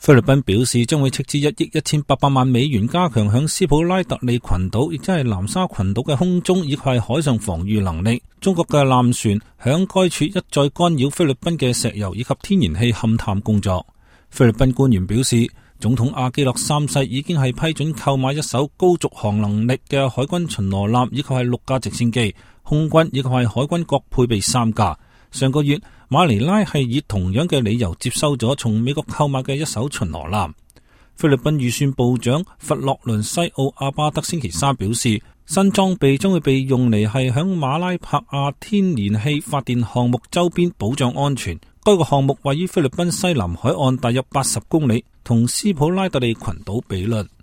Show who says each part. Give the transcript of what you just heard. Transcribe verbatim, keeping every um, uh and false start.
Speaker 1: 菲律賓表示將會斥資一億一千八百萬美元加強響斯普拉特利群島，亦即係南沙群島嘅空中以及係海上防禦能力。中國嘅艦船響該處一再干擾菲律賓嘅石油以及天然氣勘探工作。菲律賓官員表示，總統阿基諾三世已經係批准購買一艘高續航能力嘅海軍巡邏艦，以及係六架直升機，空軍以及係海軍各配備三架。上個月，馬尼拉係以同樣嘅理由接收咗從美國購買嘅一艘巡邏艦。菲律賓預算部長弗洛倫西奧阿巴德星期三表示，新裝備將會被用嚟係響馬拉帕亞天然氣發電項目周邊保障安全。該個項目位於菲律賓西南海岸大約八十公里，同斯普拉特利群島比鄰。